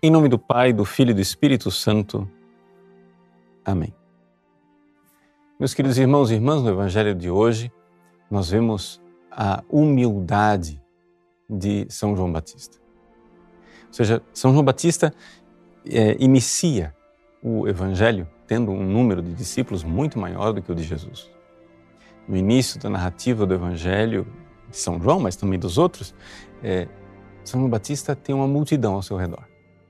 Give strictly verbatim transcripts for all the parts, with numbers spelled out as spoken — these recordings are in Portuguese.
Em nome do Pai, do Filho e do Espírito Santo. Amém. Meus queridos irmãos e irmãs, no Evangelho de hoje, nós vemos a humildade de São João Batista. Ou seja, São João Batista é, inicia o Evangelho tendo um número de discípulos muito maior do que o de Jesus. No início da narrativa do Evangelho de São João, mas também dos outros, é, São João Batista tem uma multidão ao seu redor.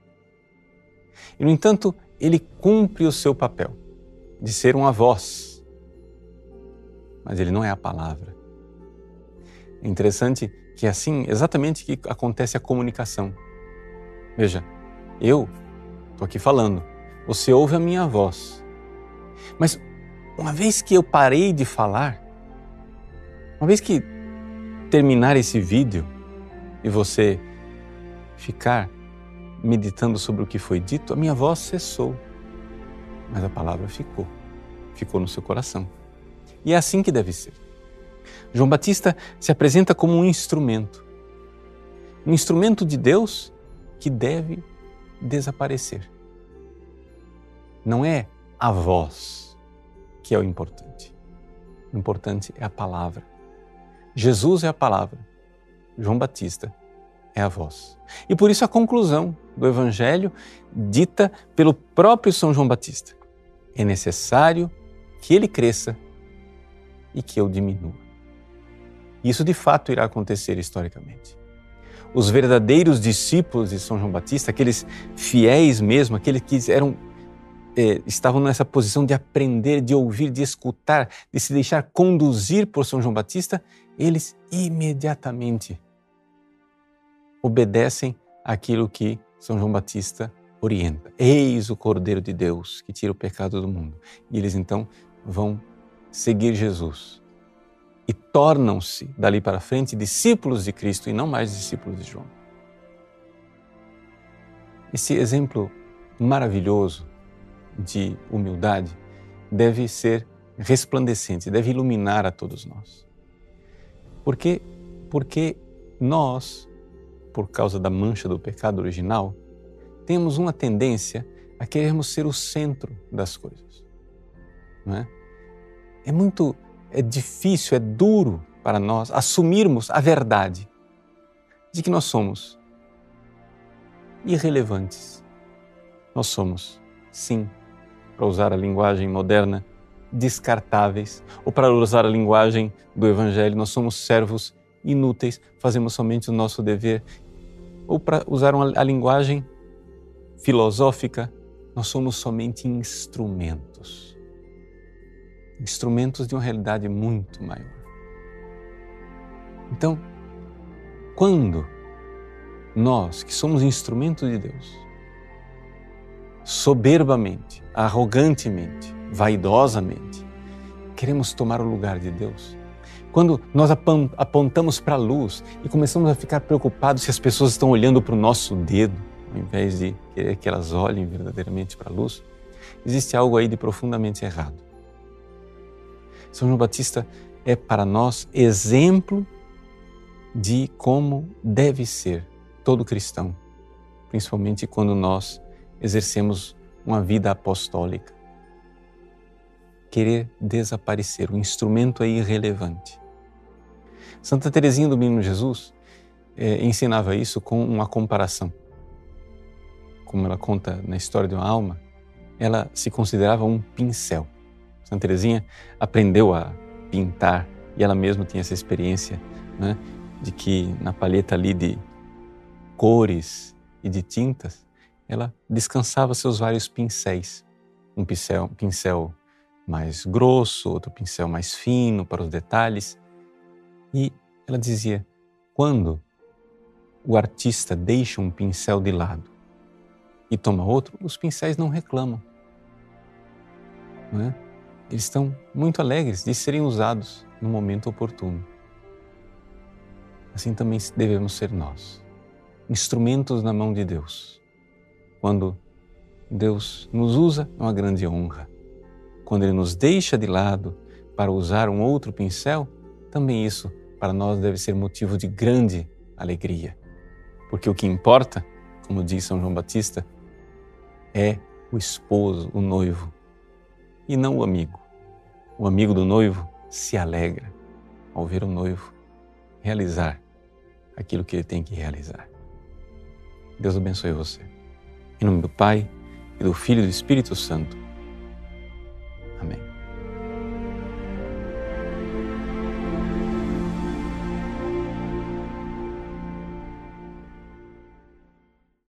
E, no entanto, ele cumpre o seu papel de ser uma voz, mas ele não é a palavra. É interessante que é assim exatamente que acontece a comunicação. Veja, eu estou aqui falando, você ouve a minha voz, mas uma vez que eu parei de falar, uma vez que terminar esse vídeo e você ficar meditando sobre o que foi dito, a minha voz cessou, mas a palavra ficou, ficou no seu coração. E é assim que deve ser. João Batista se apresenta como um instrumento, um instrumento de Deus que deve desaparecer. Não é a voz que é o importante. O importante é a palavra. Jesus é a palavra, João Batista é a voz. E por isso a conclusão do Evangelho dita pelo próprio São João Batista. É necessário que ele cresça e que eu diminua. Isso de fato irá acontecer historicamente. Os verdadeiros discípulos de São João Batista, aqueles fiéis mesmo, aqueles que eram, eh, estavam nessa posição de aprender, de ouvir, de escutar, de se deixar conduzir por São João Batista, eles imediatamente obedecem àquilo que São João Batista orienta. Eis o Cordeiro de Deus que tira o pecado do mundo. E eles então vão seguir Jesus e tornam-se, dali para frente, discípulos de Cristo e não mais discípulos de João. Esse exemplo maravilhoso de humildade deve ser resplandecente, deve iluminar a todos nós. Por quê? Porque nós, por causa da mancha do pecado original, temos uma tendência a querermos ser o centro das coisas. Não é? É muito, é difícil, é duro para nós assumirmos a verdade de que nós somos irrelevantes. Nós somos, sim, para usar a linguagem moderna, descartáveis, ou para usar a linguagem do Evangelho, nós somos servos inúteis, fazemos somente o nosso dever, ou para usar uma, a linguagem filosófica, nós somos somente instrumentos. Instrumentos de uma realidade muito maior. Então, quando nós, que somos instrumentos de Deus, soberbamente, arrogantemente, vaidosamente, queremos tomar o lugar de Deus, quando nós apontamos para a luz e começamos a ficar preocupados se as pessoas estão olhando para o nosso dedo, ao invés de querer que elas olhem verdadeiramente para a luz, existe algo aí de profundamente errado. São João Batista é para nós exemplo de como deve ser todo cristão, principalmente quando nós exercemos uma vida apostólica. Querer desaparecer, o instrumento é irrelevante. Santa Teresinha do Menino Jesus eh, ensinava isso com uma comparação. Como ela conta na História de uma Alma, ela se considerava um pincel. Santa Teresinha aprendeu a pintar e ela mesma tinha essa experiência, né, de que na palheta ali de cores e de tintas, ela descansava seus vários pincéis. Um pincel, um pincel mais grosso, outro pincel mais fino para os detalhes. E ela dizia, quando o artista deixa um pincel de lado e toma outro, os pincéis não reclamam. Não é? Eles estão muito alegres de serem usados no momento oportuno. Assim também devemos ser nós, instrumentos na mão de Deus. Quando Deus nos usa, é uma grande honra. Quando Ele nos deixa de lado para usar um outro pincel, também isso para nós deve ser motivo de grande alegria. Porque o que importa como diz São João Batista, é o esposo, o noivo, e não o amigo. O amigo do noivo se alegra ao ver o noivo realizar aquilo que ele tem que realizar. Deus abençoe você. Em nome do Pai, e do Filho e do Espírito Santo.